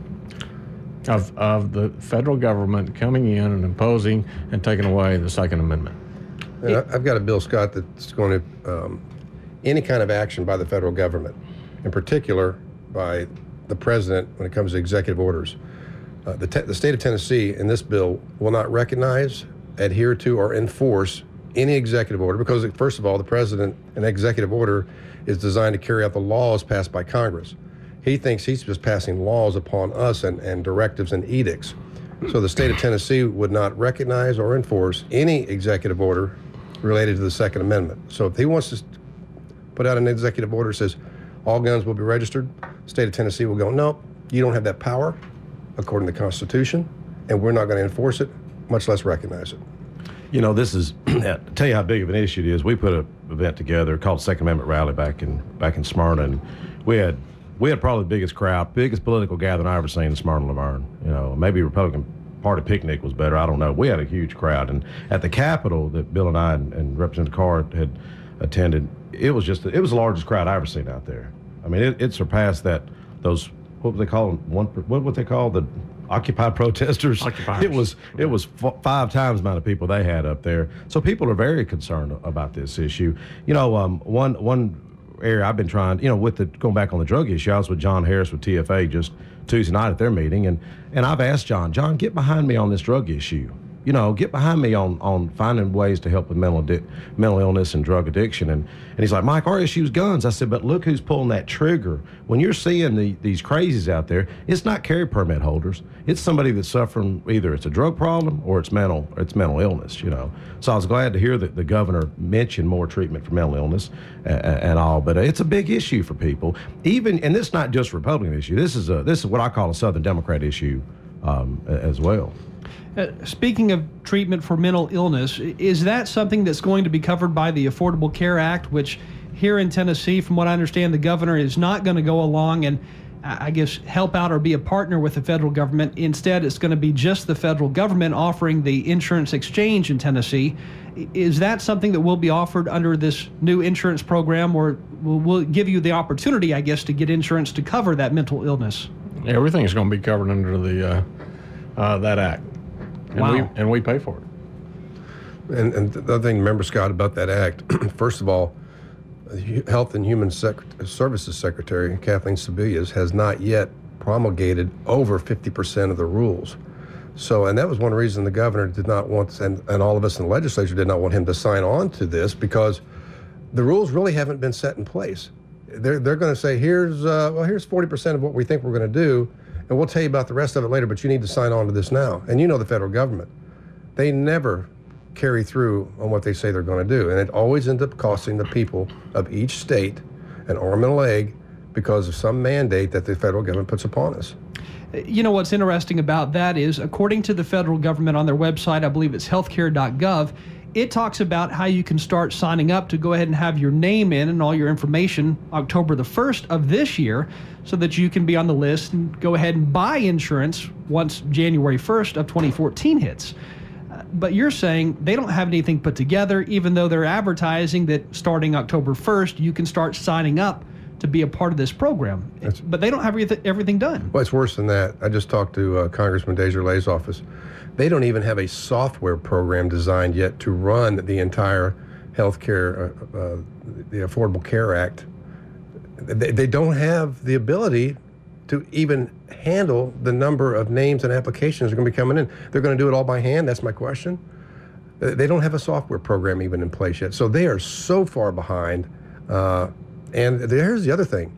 of, of the federal government coming in and imposing and taking away the Second Amendment. And I- I've got a bill, Scott, that's going to, um, any kind of action by the federal government, in particular by the president when it comes to executive orders. Uh, the, te- the state of Tennessee in this bill will not recognize, adhere to, or enforce any executive order because, first of all, the president, an executive order is designed to carry out the laws passed by Congress. He thinks he's just passing laws upon us and, and directives and edicts. So the state of Tennessee would not recognize or enforce any executive order related to the Second Amendment. So if he wants to put out an executive order that says all guns will be registered, the state of Tennessee will go, no, you don't have that power according to the Constitution, and we're not going to enforce it, much less recognize it. You know, this is, to tell you how big of an issue it is, we put an event together called Second Amendment Rally back in back in Smyrna, and we had we had probably the biggest crowd, biggest political gathering I ever seen in Smyrna, Laverne. You know, maybe Republican Party picnic was better, I don't know. We had a huge crowd, and at the Capitol that Bill and I and, and Representative Card had attended, it was just, it was the largest crowd I ever seen out there. I mean, it, it surpassed that, those, what would they call them? One, what would they call the Occupy protesters? Occupiers. It was it was f- five times the amount of people they had up there. So people are very concerned about this issue. You know, um, one one area I've been trying, you know, with the going back on the drug issue, I was with John Harris with T F A just Tuesday night at their meeting, and and I've asked John, John, get behind me on this drug issue. You know, get behind me on, on finding ways to help with mental addi- mental illness and drug addiction. And, and he's like, Mike, our issue is guns. I said, but look who's pulling that trigger. When you're seeing the, these crazies out there, it's not carry permit holders. It's somebody that's suffering, either it's a drug problem or it's mental or it's mental illness, you know. So I was glad to hear that the governor mentioned more treatment for mental illness and, and all. But it's a big issue for people. Even, and this is not just a Republican issue. This is a this is what I call a Southern Democrat issue um, as well. Uh, speaking of treatment for mental illness, is that something that's going to be covered by the Affordable Care Act, which here in Tennessee, from what I understand, the governor is not going to go along and, I guess, help out or be a partner with the federal government. Instead, it's going to be just the federal government offering the insurance exchange in Tennessee. Is that something that will be offered under this new insurance program, or will, will give you the opportunity, I guess, to get insurance to cover that mental illness? Everything's going to be covered under the uh, uh, that act. And Wow. we and we pay for it. And, and the other thing, remember, Scott, about that act, first of all, the Health and Human Sec- Services Secretary, Kathleen Sebelius, has not yet promulgated over fifty percent of the rules. So, and that was one reason the governor did not want, and, and all of us in the legislature did not want him to sign on to this, because the rules really haven't been set in place. They're, they're going to say, here's, uh, well, here's forty percent of what we think we're going to do, and we'll tell you about the rest of it later, but you need to sign on to this now. And you know the federal government, they never carry through on what they say they're going to do. And it always ends up costing the people of each state an arm and a leg because of some mandate that the federal government puts upon us. You know what's interesting about that is, according to the federal government on their website, I believe it's healthcare dot gov, it talks about how you can start signing up to go ahead and have your name in and all your information October the first of this year, so that you can be on the list and go ahead and buy insurance once January first of twenty fourteen hits. Uh, but you're saying they don't have anything put together, even though they're advertising that starting October first, you can start signing up to be a part of this program. That's, but they don't have everyth- everything done. Well, it's worse than that. I just talked to uh, Congressman Desjardins' office. They don't even have a software program designed yet to run the entire health care, uh, uh, the Affordable Care Act. They, they don't have the ability to even handle the number of names and applications that are going to be coming in. They're going to do it all by hand? That's my question. They don't have a software program even in place yet. So they are so far behind. Uh, and here's the other thing.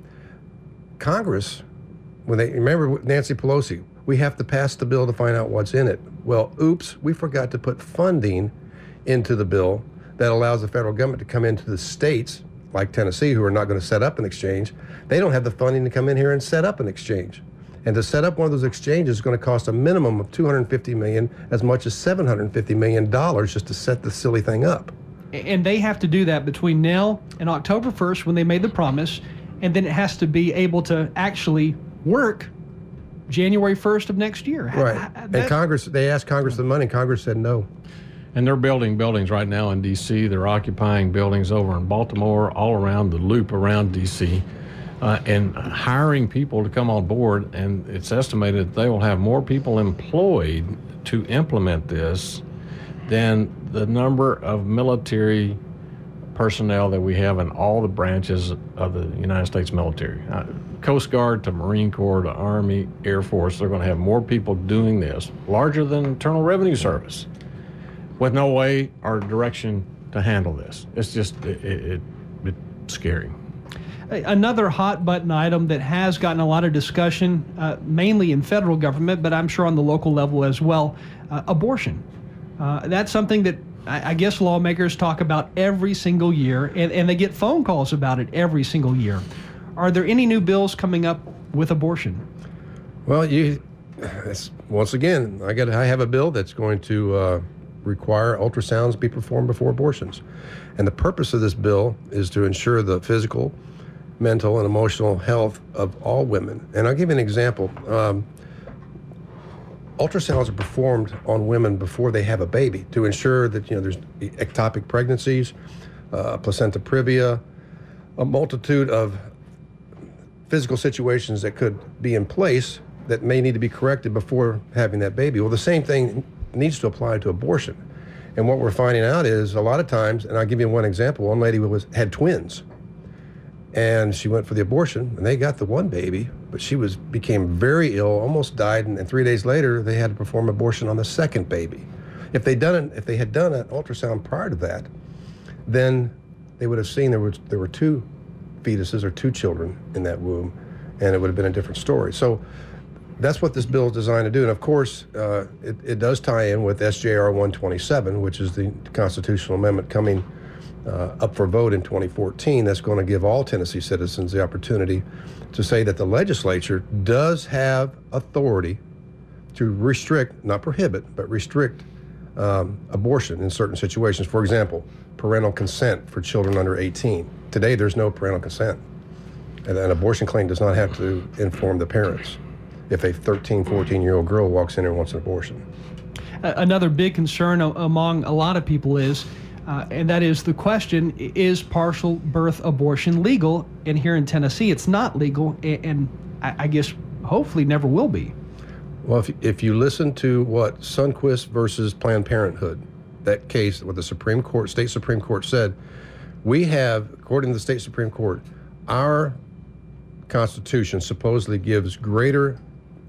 Congress, when they, remember Nancy Pelosi, we have to pass the bill to find out what's in it. Well, oops, we forgot to put funding into the bill that allows the federal government to come into the states, like Tennessee, who are not going to set up an exchange. They don't have the funding to come in here and set up an exchange. And to set up one of those exchanges is going to cost a minimum of two hundred fifty million dollars, as much as seven hundred fifty million dollars just to set the silly thing up. And they have to do that between now and October first when they made the promise, and then it has to be able to actually work January first of next year. Right. And Congress, they asked Congress for the money, and Congress said no. And they're building buildings right now in D C. They're occupying buildings over in Baltimore, all around the loop around D C, uh, and hiring people to come on board. And it's estimated that they will have more people employed to implement this than the number of military personnel that we have in all the branches of the United States military. Uh, Coast Guard to Marine Corps to Army, Air Force, they're going to have more people doing this, larger than Internal Revenue Service, with no way or direction to handle this. It's just, it, it, it, it's scary. Another hot button item that has gotten a lot of discussion, uh, mainly in federal government, but I'm sure on the local level as well, uh, abortion. Uh, that's something that I, I guess lawmakers talk about every single year, and, and they get phone calls about it every single year. Are there any new bills coming up with abortion? Well, you, it's, once again, I got I have a bill that's going to uh, require ultrasounds be performed before abortions. And the purpose of this bill is to ensure the physical, mental, and emotional health of all women. And I'll give you an example. Um, ultrasounds are performed on women before they have a baby to ensure that, you know, there's ectopic pregnancies, uh, placenta previa, a multitude of physical situations that could be in place that may need to be corrected before having that baby. Well, the same thing needs to apply to abortion. And what we're finding out is a lot of times, and I'll give you one example, one lady was had twins, and she went for the abortion, and they got the one baby, but she was became very ill, almost died, and, and three days later, they had to perform abortion on the second baby. If they'd done it, if they had done an ultrasound prior to that, then they would have seen there was there were two fetuses or two children in that womb, and it would have been a different story. So that's what this bill is designed to do. And of course, uh, it, it does tie in with S J R one twenty-seven, which is the constitutional amendment coming uh, up for vote in twenty fourteen. That's going to give all Tennessee citizens the opportunity to say that the legislature does have authority to restrict, not prohibit, but restrict um, abortion in certain situations. For example, parental consent for children under eighteen. Today, there's no parental consent. And an abortion claim does not have to inform the parents if a thirteen, fourteen-year-old girl walks in and wants an abortion. Uh, another big concern o- among a lot of people is, uh, and that is the question, is partial birth abortion legal? And here in Tennessee, it's not legal, and, and I, I guess hopefully never will be. Well, if, if you listen to what Sundquist versus Planned Parenthood, that case, what the Supreme Court, state Supreme Court said, we have, according to the state Supreme Court, our Constitution supposedly gives greater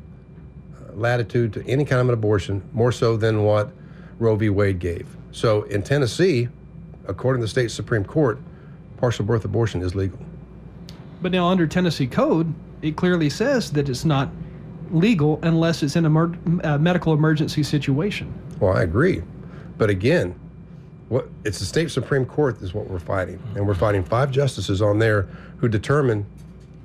latitude to any kind of an abortion, more so than what Roe v. Wade gave. So in Tennessee, according to the state Supreme Court, partial birth abortion is legal. But now under Tennessee code, it clearly says that it's not legal unless it's in a mer- uh, medical emergency situation. Well, I agree. But again, what it's the state Supreme Court is what we're fighting. And we're fighting five justices on there who determine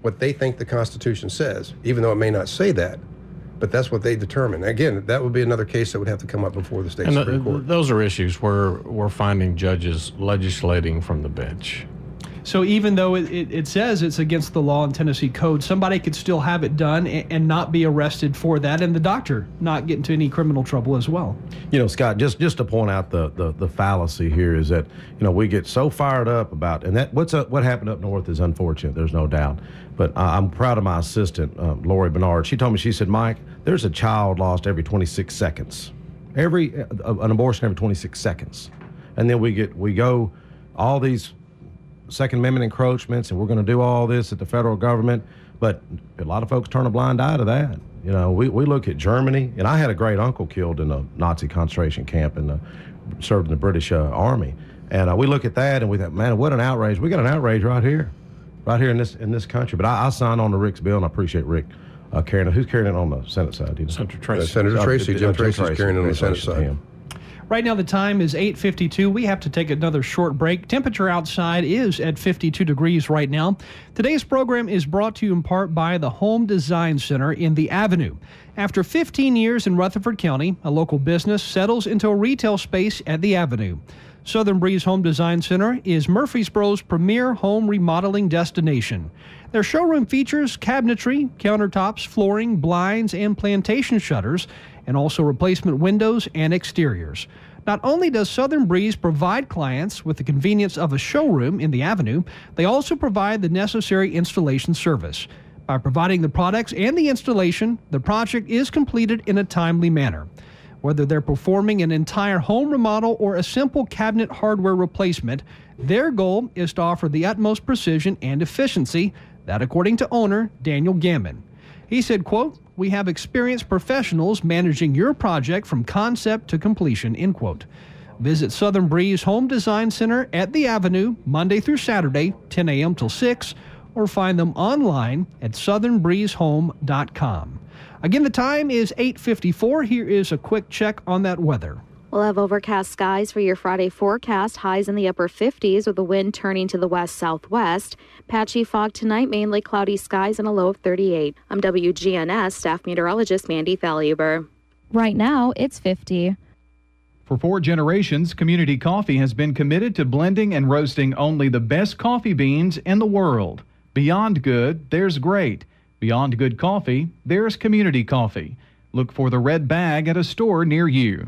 what they think the Constitution says, even though it may not say that. But that's what they determine. Again, that would be another case that would have to come up before the state And Supreme the, Court. those are issues where we're finding judges legislating from the bench. So even though it, it, it says it's against the law in Tennessee code, somebody could still have it done and, and not be arrested for that, and the doctor not get into any criminal trouble as well. You know, Scott, just just to point out the, the, the fallacy here is that, you know, we get so fired up about, and that what's up, what happened up north is unfortunate, there's no doubt. But uh, I'm proud of my assistant, um, Lori Bernard. She told me, she said, Mike, there's a child lost every twenty-six seconds. Every, uh, an abortion every twenty-six seconds. And then we get, we go, all these Second Amendment encroachments, and we're going to do all this at the federal government. But a lot of folks turn a blind eye to that. You know, we, we look at Germany, and I had a great uncle killed in a Nazi concentration camp and served in the British uh, Army. And uh, we look at that, and we think, man, what an outrage. We got an outrage right here, right here in this in this country. But I, I signed on to Rick's bill, and I appreciate Rick uh, carrying it. Who's carrying it on the Senate side? You know? Senator Tracy. Uh, Senator Uh, Tracy, uh, Jim uh, Tracy's Tracy. carrying it on the Senate Congratulations to side. him. Right now the time is eight fifty-two. We have to take another short break. Temperature outside is at fifty-two degrees right now. Today's program is brought to you in part by the Home Design Center in the Avenue. After fifteen years in Rutherford County, a local business settles into a retail space at the Avenue. Southern Breeze Home Design Center is Murfreesboro's premier home remodeling destination. Their showroom features cabinetry, countertops, flooring, blinds, and plantation shutters, and also replacement windows and exteriors. Not only does Southern Breeze provide clients with the convenience of a showroom in the Avenue, they also provide the necessary installation service. By providing the products and the installation, the project is completed in a timely manner. Whether they're performing an entire home remodel or a simple cabinet hardware replacement, their goal is to offer the utmost precision and efficiency, that according to owner Daniel Gammon. He said, quote, "We have experienced professionals managing your project from concept to completion," end quote. Visit Southern Breeze Home Design Center at the Avenue Monday through Saturday, ten a.m. till six, or find them online at southern breeze home dot com. Again, the time is eight fifty-four. Here is a quick check on that weather. We'll have overcast skies for your Friday forecast, highs in the upper fifties with the wind turning to the west-southwest. Patchy fog tonight, mainly cloudy skies and a low of thirty-eight. I'm W G N S staff meteorologist Mandy Thaluber. Right now, it's fifty. For four generations, Community Coffee has been committed to blending and roasting only the best coffee beans in the world. Beyond good, there's great. Beyond good coffee, there's Community Coffee. Look for the red bag at a store near you.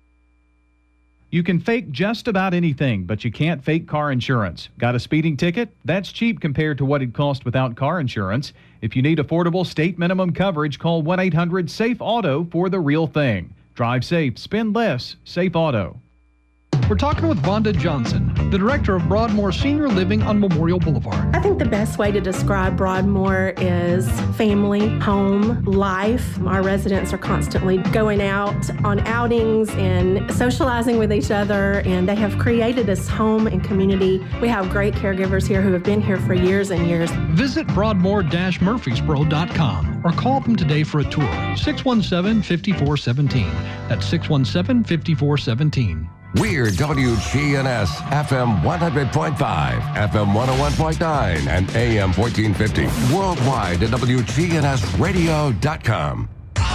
You can fake just about anything, but you can't fake car insurance. Got a speeding ticket? That's cheap compared to what it'd cost without car insurance. If you need affordable state minimum coverage, call one eight hundred SAFE AUTO for the real thing. Drive safe, spend less, Safe Auto. We're talking with Vonda Johnson, the director of Broadmoor Senior Living on Memorial Boulevard. I think the best way to describe Broadmoor is family, home, life. Our residents are constantly going out on outings and socializing with each other, and they have created this home and community. We have great caregivers here who have been here for years and years. Visit broadmoor dash murfreesboro dot com or call them today for a tour. six one seven, five four one seven. That's six one seven, five four one seven. We're W G N S F M one hundred point five, F M one oh one point nine, and A M fourteen fifty. Worldwide at W G N S radio dot com.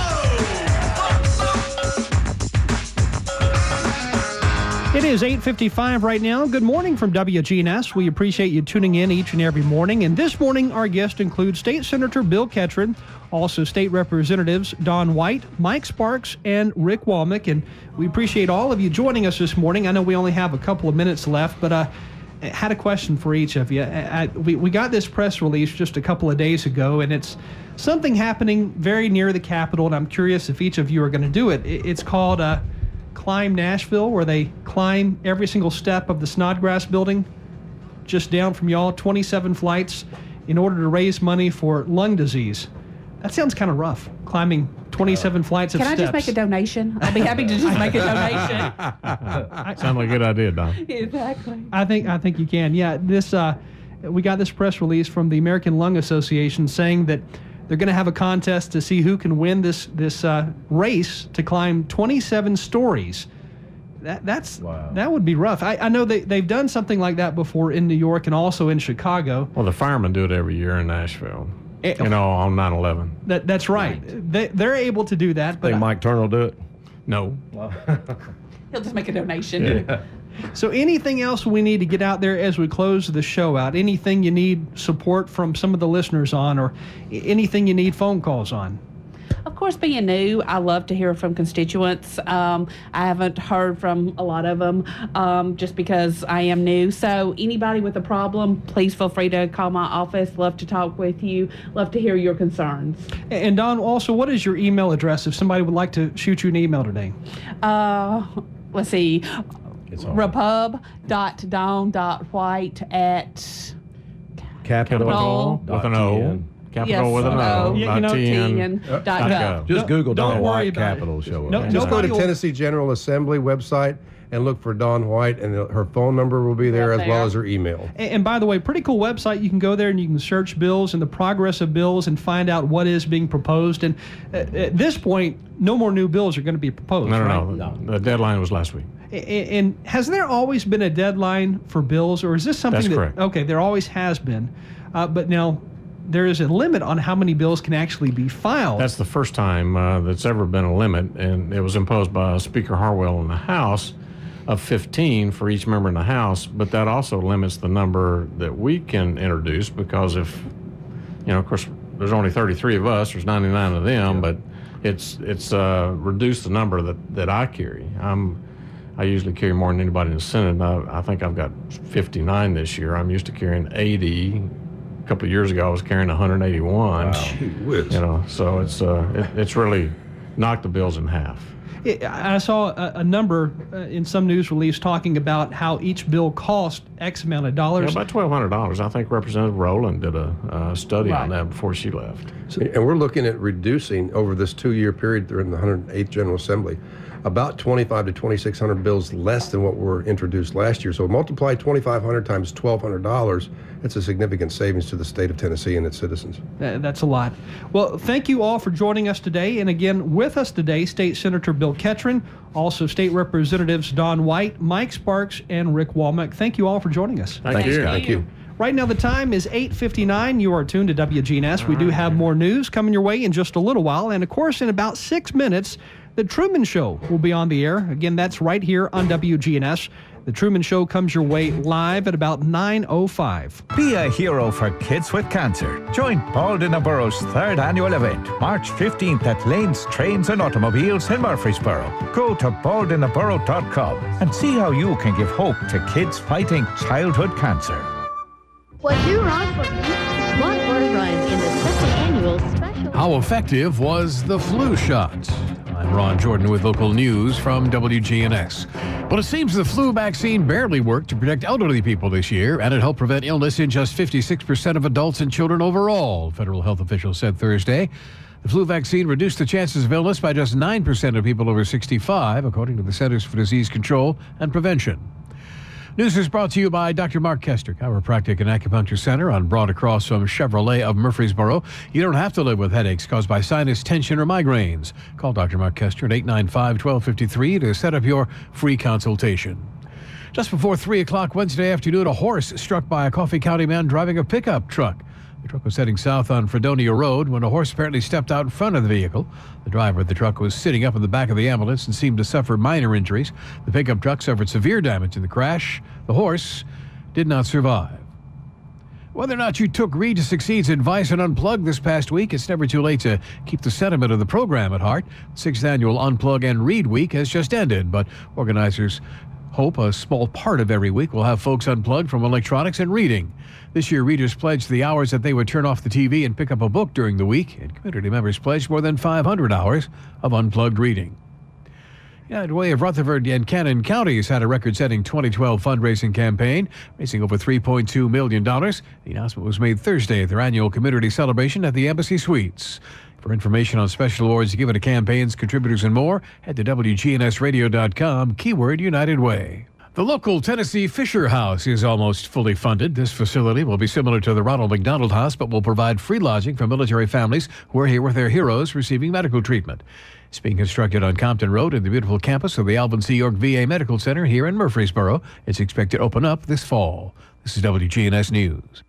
It is eight fifty-five right now. Good morning from W G N S. We appreciate you tuning in each and every morning. And this morning, our guest includes State Senator Bill Ketron, also State Representatives Don White, Mike Sparks, and Rick Walmick. And we appreciate all of you joining us this morning. I know we only have a couple of minutes left, but uh, I had a question for each of you. I, I, we, we got this press release just a couple of days ago, and it's something happening very near the Capitol, and I'm curious if each of you are going to do it. it it's called uh, Climb Nashville, where they climb every single step of the Snodgrass building, just down from y'all, twenty-seven flights, in order to raise money for lung disease. That sounds kind of rough, climbing twenty-seven flights of Can steps. I just make a donation? I'll be happy to just make a donation. Sounds like a good idea, Don. Exactly. I think I think you can. Yeah, this uh, we got this press release from the American Lung Association saying that they're going to have a contest to see who can win this this uh, race to climb twenty-seven stories That that's that would be rough. I, I know they they've done something like that before in New York and also in Chicago. Well, the firemen do it every year in Nashville. It, you know, on nine eleven. That that's right. right. They they're able to do that. But think Mike Turner will do it? No. He'll just make a donation. Yeah. So anything else we need to get out there as we close the show out? Anything you need support from some of the listeners on, or anything you need phone calls on? Of course, being new, I love to hear from constituents. Um, I haven't heard from a lot of them um, just because I am new. So anybody with a problem, please feel free to call my office. Love to talk with you. Love to hear your concerns. And Dawn, also, what is your email address if somebody would like to shoot you an email today? Uh, let's see. repub dot dawn dot white at Capital with an O. Capital yes, with an O. Yeah, you know, T N dot gov. Just Google Don't Dawn worry White about Capital show up. No, Just no go to Google- Tennessee General Assembly website and look for Dawn White, and her phone number will be there Right as well there. as her email. And, and by the way, pretty cool website. You can go there and you can search bills and the progress of bills and find out what is being proposed. And uh, at this point, no more new bills are going to be proposed. No, right? no, no. The deadline was last week. And, and has there always been a deadline for bills, or is this something That's that? correct. Okay, there always has been, uh, but now there is a limit on how many bills can actually be filed. That's the first time uh, that's ever been a limit, and it was imposed by Speaker Harwell in the House of fifteen for each member in the House, but that also limits the number that we can introduce, because if, you know, of course, there's only thirty-three of us, there's ninety-nine of them, yeah. but it's it's uh, reduced the number that, that I carry. I'm, I usually carry more than anybody in the Senate. I, I think I've got fifty-nine this year. I'm used to carrying eighty. A couple of years ago, I was carrying one hundred eighty-one. Wow. Gee whiz. You know, so it's uh, it, it's really knocked the bills in half. It, I saw a, a number uh, in some news release talking about how each bill cost X amount of dollars. Yeah, about twelve hundred dollars. I think Representative Rowland did a uh, study Right. on that before she left. And we're looking at reducing over this two-year period during the one hundred eighth General Assembly about twenty-five to twenty-six hundred bills less than what were introduced last year. So multiply twenty-five hundred times twelve hundred dollars. It's a significant savings to the state of Tennessee and its citizens. That- That's a lot. Well, thank you all for joining us today. And again, with us today, State Senator Bill Ketron, also State Representatives Dawn White, Mike Sparks, and Rick Walmack. Thank you all for joining us. Thank, you. Thank you. Right now, the time is eight fifty-nine. You are tuned to W G N S. We do have more news coming your way in just a little while. And of course, in about six minutes, The Truman Show will be on the air. Again, that's right here on W G N S. The Truman Show comes your way live at about nine oh five. Be a hero for kids with cancer. Join Paul Dinnaburro's third annual event, March fifteenth at Lane's Trains and Automobiles in Murfreesboro. Go to paul dinnaburro dot com and see how you can give hope to kids fighting childhood cancer. What you run for me? One word run in the second annual special. How effective was the flu shot? I'm Ron Jordan with local news from W G N S. Well, it seems the flu vaccine barely worked to protect elderly people this year, and it helped prevent illness in just fifty-six percent of adults and children overall, federal health officials said Thursday. The flu vaccine reduced the chances of illness by just nine percent of people over sixty-five, according to the Centers for Disease Control and Prevention. News is brought to you by Doctor Mark Kester, Chiropractic and Acupuncture Center on Broad across from Chevrolet of Murfreesboro. You don't have to live with headaches caused by sinus tension or migraines. Call Doctor Mark Kester at eight nine five, one two five three to set up your free consultation. Just before three o'clock Wednesday afternoon, a horse struck by a Coffee County man driving a pickup truck. The truck was heading south on Fredonia Road when a horse apparently stepped out in front of the vehicle. The driver of the truck was sitting up in the back of the ambulance and seemed to suffer minor injuries. The pickup truck suffered severe damage in the crash. The horse did not survive. Whether or not you took Read to Succeed's advice and Unplug this past week, it's never too late to keep the sentiment of the program at heart. The sixth annual Unplug and Read Week has just ended, but organizers hope a small part of every week will have folks unplugged from electronics and reading. This year, readers pledged the hours that they would turn off the T V and pick up a book during the week, and community members pledged more than five hundred hours of unplugged reading. United Way of Rutherford and Cannon counties had a record-setting twenty twelve fundraising campaign, raising over three point two million dollars. The announcement was made Thursday at their annual community celebration at the Embassy Suites. For information on special awards given to campaigns, contributors, and more, head to W G N S radio dot com, keyword United Way. The local Tennessee Fisher House is almost fully funded. This facility will be similar to the Ronald McDonald House, but will provide free lodging for military families who are here with their heroes receiving medical treatment. It's being constructed on Compton Road in the beautiful campus of the Alvin C. York V A Medical Center here in Murfreesboro. It's expected to open up this fall. This is W G N S News.